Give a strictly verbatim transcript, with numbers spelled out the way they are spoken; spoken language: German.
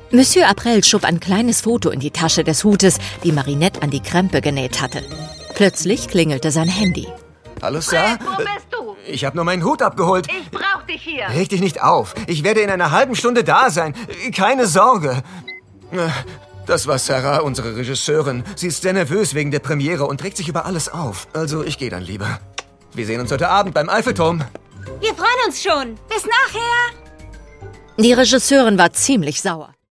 Monsieur April schob ein kleines Foto in die Tasche des Hutes, die Marinette an die Krempe genäht hatte. Plötzlich klingelte sein Handy. Hallo, Sir? Fred, wo bist du? Ich habe nur meinen Hut abgeholt. Ich brauch dich hier. Reg dich nicht auf. Ich werde in einer halben Stunde da sein. Keine Sorge. Das war Sarah, unsere Regisseurin. Sie ist sehr nervös wegen der Premiere und regt sich über alles auf. Also ich gehe dann lieber. Wir sehen uns heute Abend beim Eiffelturm. Wir freuen uns schon. Bis nachher. Die Regisseurin war ziemlich sauer.